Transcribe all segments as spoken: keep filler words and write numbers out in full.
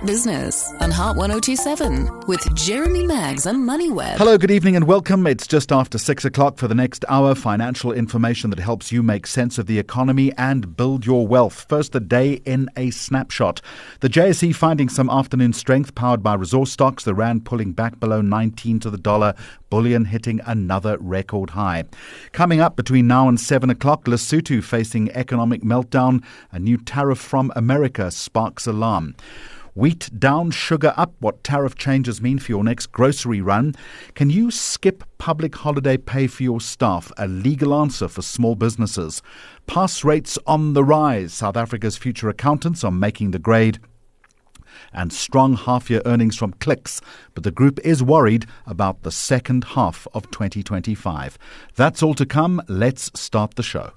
Hot Business on Hot one oh two point seven with Jeremy Maggs and MoneyWeb. Hello, good evening and welcome. It's just after six o'clock for the next hour. Financial information that helps you make sense of the economy and build your wealth. First, the day in a snapshot. The J S E finding some afternoon strength powered by resource stocks. The rand pulling back below nineteen to the dollar. Bullion hitting another record high. Coming up between now and seven o'clock, Lesotho facing economic meltdown. A new tariff from America sparks alarm. Wheat down, sugar up. What tariff changes mean for your next grocery run? Can you skip public holiday pay for your staff? A legal answer for small businesses. Pass rates on the rise. South Africa's future accountants are making the grade. And strong half-year earnings from Clicks. But the group is worried about the second half of twenty twenty-five. That's all to come. Let's start the show.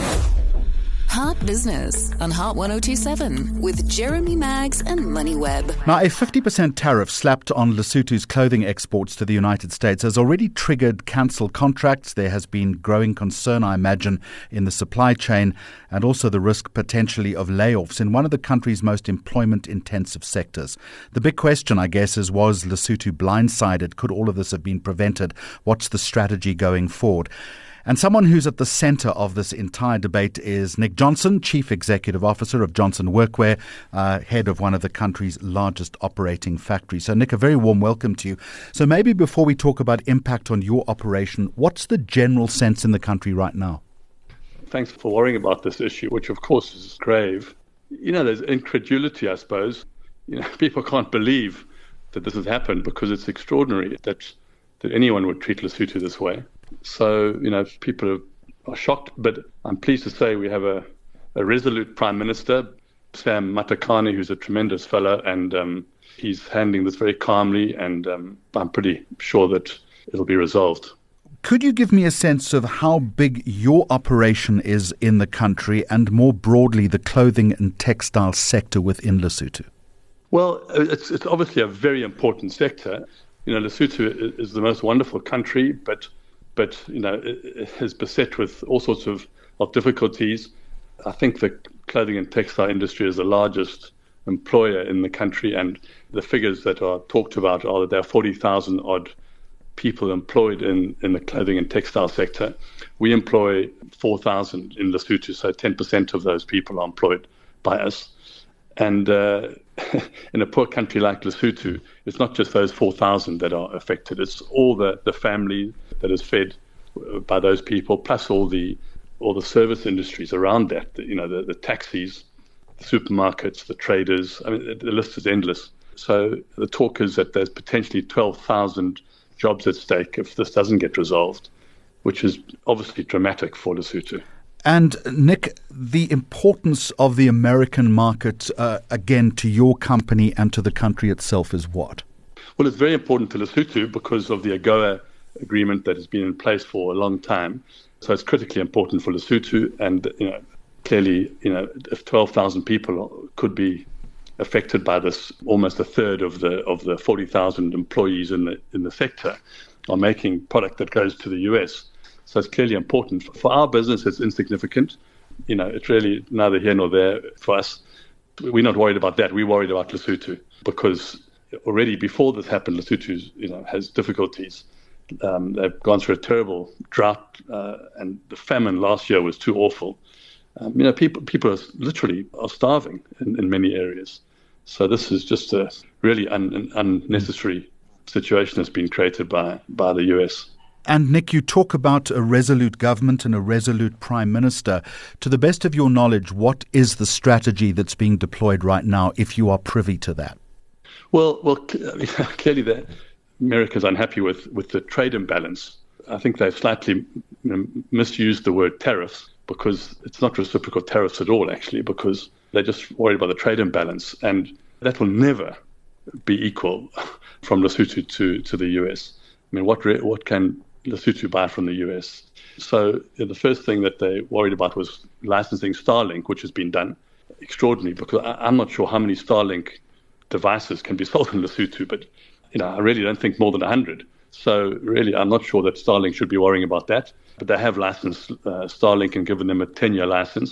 Hot Business on Hot one oh two point seven with Jeremy Maggs and MoneyWeb. Now, a fifty percent tariff slapped on Lesotho's clothing exports to the United States has already triggered cancelled contracts. There has been growing concern, I imagine, in the supply chain and also the risk potentially of layoffs in one of the country's most employment-intensive sectors. The big question, I guess, is was Lesotho blindsided? Could all of this have been prevented? What's the strategy going forward? And someone who's at the centre of this entire debate is Nick Johnson, Chief Executive Officer of Johnson Workwear, uh, head of one of the country's largest operating factories. So, Nick, a very warm welcome to you. So maybe before we talk about impact on your operation, what's the general sense in the country right now? Thanks for worrying about this issue, which of course is grave. You know, there's incredulity, I suppose. You know, people can't believe that this has happened because it's extraordinary that that anyone would treat Lesotho this way. So, you know, people are shocked, but I'm pleased to say we have a, a resolute Prime Minister, Sam Matekane, who's a tremendous fellow, and um, he's handling this very calmly, and um, I'm pretty sure that it'll be resolved. Could you give me a sense of how big your operation is in the country and more broadly the clothing and textile sector within Lesotho? Well, it's, it's obviously a very important sector. You know, Lesotho is the most wonderful country, but but, you know, it is beset with all sorts of, of difficulties. I think the clothing and textile industry is the largest employer in the country, and the figures that are talked about are that there are forty thousand odd people employed in, in the clothing and textile sector. We employ four thousand in Lesotho, so ten percent of those people are employed by us. And uh, in a poor country like Lesotho, it's not just those four thousand that are affected. It's all the, the family that is fed by those people, plus all the all the service industries around that. You know, the, the taxis, the supermarkets, the traders. I mean, the list is endless. So the talk is that there's potentially twelve thousand jobs at stake if this doesn't get resolved, which is obviously dramatic for Lesotho. And, Nick, the importance of the American market, uh, again, to your company and to the country itself is what? Well, it's very important to Lesotho because of the AGOA agreement that has been in place for a long time. So it's critically important for Lesotho. And, you know, clearly, you know, if twelve thousand people could be affected by this, almost a third of the of the forty thousand employees in the in the sector are making product that goes to the U S. So it's clearly important. For our business, it's insignificant. You know, it's really neither here nor there for us. We're not worried about that. We're worried about Lesotho because already before this happened, Lesotho, you know, has difficulties. Um, they've gone through a terrible drought, uh, and the famine last year was too awful. Um, you know, people people are literally are starving in, in many areas. So this is just a really un, an unnecessary situation that's been created by, by the U S. And, Nick, you talk about a resolute government and a resolute prime minister. To the best of your knowledge, what is the strategy that's being deployed right now, if you are privy to that? Well, well, clearly the, America's unhappy with, with the trade imbalance. I think they've slightly you know, misused the word tariffs because it's not reciprocal tariffs at all, actually, because they're just worried about the trade imbalance. And that will never be equal from Lesotho to, to the U S. I mean, what re- what can Lesotho buy from the U S? So you know, the first thing that they worried about was licensing Starlink, which has been done. Extraordinary, because I, I'm not sure how many Starlink devices can be sold in Lesotho, but you know, I really don't think more than one hundred. So really, I'm not sure that Starlink should be worrying about that. But they have licensed uh, Starlink and given them a ten-year license.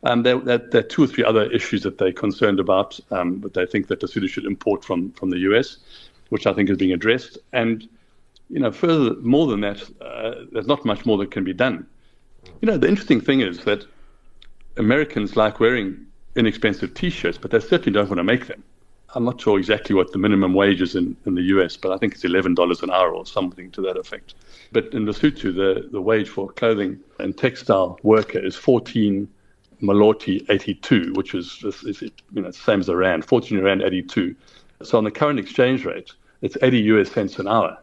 Um, there, there, there are two or three other issues that they're concerned about, um, but they think that Lesotho should import from, from the U S, which I think is being addressed. And, you know, further, more than that, uh, there's not much more that can be done. You know, the interesting thing is that Americans like wearing inexpensive T-shirts, but they certainly don't want to make them. I'm not sure exactly what the minimum wage is in, in the U S, but I think it's eleven dollars an hour or something to that effect. But in Lesotho, the, the wage for a clothing and textile worker is fourteen Maloti eighty-two, which is, is, is you know, the same as the Rand, fourteen Rand eighty-two. So on the current exchange rate, it's eighty U S cents an hour.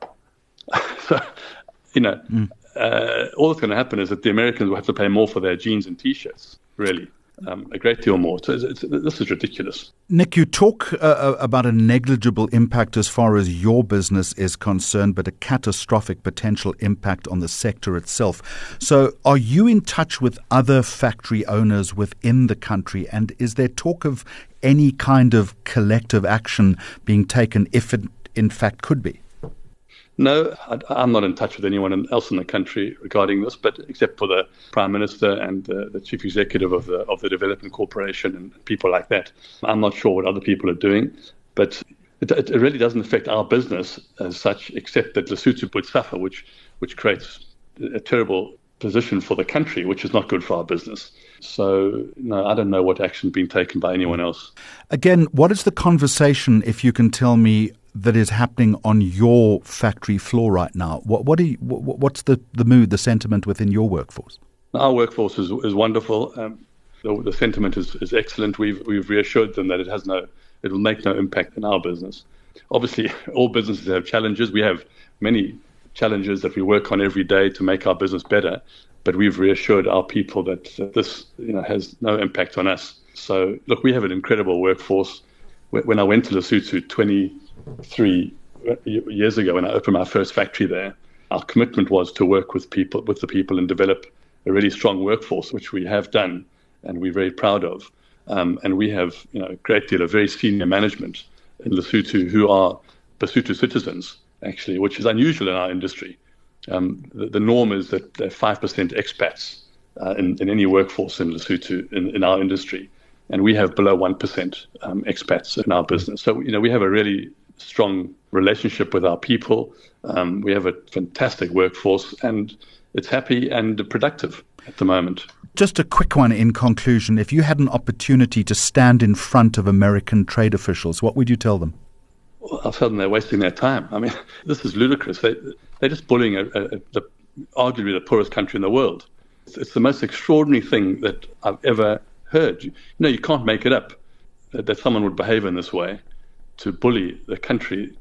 So, you know, mm. uh, all that's going to happen is that the Americans will have to pay more for their jeans and T-shirts, really. Um, a great deal more. So it's, it's, this is ridiculous. Nick, you talk uh, about a negligible impact as far as your business is concerned, but a catastrophic potential impact on the sector itself. So are you in touch with other factory owners within the country? And is there talk of any kind of collective action being taken if it in fact could be? No, I, I'm not in touch with anyone else in the country regarding this, but except for the Prime Minister and the, the Chief Executive of the of the Development Corporation and people like that. I'm not sure what other people are doing, but it, it really doesn't affect our business as such, except that Lesotho would suffer, which which creates a terrible position for the country, which is not good for our business. So, no, I don't know what action is being taken by anyone else. Again, what is the conversation, if you can tell me, that is happening on your factory floor right now? What what are you, what, what's the, the mood, the sentiment within your workforce? Our workforce is is wonderful. Um, the, the sentiment is, is excellent. We've we've reassured them that it has no, it will make no impact in our business. Obviously, all businesses have challenges. We have many challenges that we work on every day to make our business better. But we've reassured our people that uh, this, you know, has no impact on us. So, look, we have an incredible workforce. When I went to Lesotho twenty-three years ago, when I opened my first factory there, our commitment was to work with people, with the people, and develop a really strong workforce, which we have done, and we're very proud of. Um, and we have, you know, a great deal of very senior management in Lesotho who are Basotho citizens, actually, which is unusual in our industry. Um, the, the norm is that there are five percent expats uh, in, in any workforce in Lesotho in, in our industry. And we have below one percent um, expats in our business. So, you know, we have a really strong relationship with our people. Um, we have a fantastic workforce, and it's happy and productive at the moment. Just a quick one in conclusion. If you had an opportunity to stand in front of American trade officials, what would you tell them? Well, I'll tell them they're wasting their time. I mean, this is ludicrous. They, they're just bullying a, a, a, the, arguably the poorest country in the world. It's, it's the most extraordinary thing that I've ever heard. You know, you can't make it up that, that someone would behave in this way to bully the country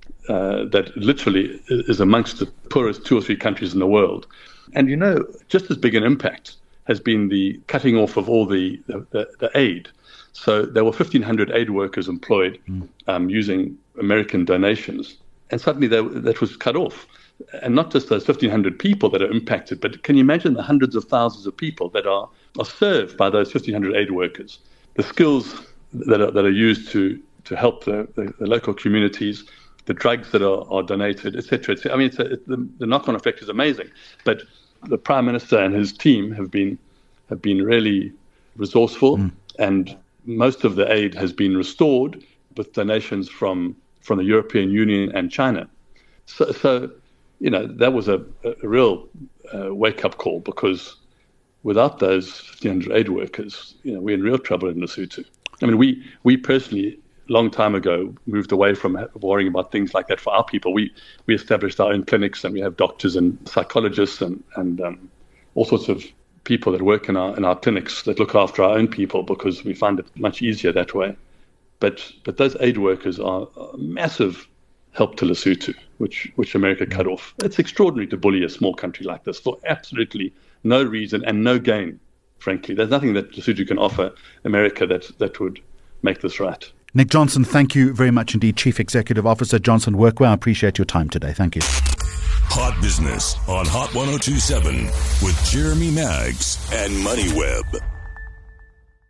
uh, that literally is amongst the poorest two or three countries in the world. And, you know, just as big an impact has been the cutting off of all the, the, the, the aid. So there were fifteen hundred aid workers employed mm. um, using American donations. And suddenly they, that was cut off. And not just those fifteen hundred people that are impacted, but can you imagine the hundreds of thousands of people that are, are served by those fifteen hundred aid workers? The skills that are, that are used to, to help the, the, the local communities, the drugs that are, are donated, et cetera, et cetera. I mean, it's a, it, the, the knock-on effect is amazing. But the Prime Minister and his team have been have been really resourceful, mm. and most of the aid has been restored with donations from, from the European Union and China. So, so you know, that was a, a real uh, wake-up call, because without those fifteen hundred aid workers, you know, we're in real trouble in Lesotho. I mean, we, we personally, a long time ago, moved away from worrying about things like that for our people. We we established our own clinics, and we have doctors and psychologists and, and um, all sorts of people that work in our in our clinics that look after our own people, because we find it much easier that way. But but those aid workers are a massive help to Lesotho, which which America cut off. It's extraordinary to bully a small country like this for absolutely no reason and no gain, frankly. There's nothing that Lesotho can offer America that, that would make this right. Nick Johnson, thank you very much indeed. Chief Executive Officer, Johnson Workwear. I appreciate your time today. Thank you. Hot Business on Hot one oh two seven with Jeremy Maggs and MoneyWeb.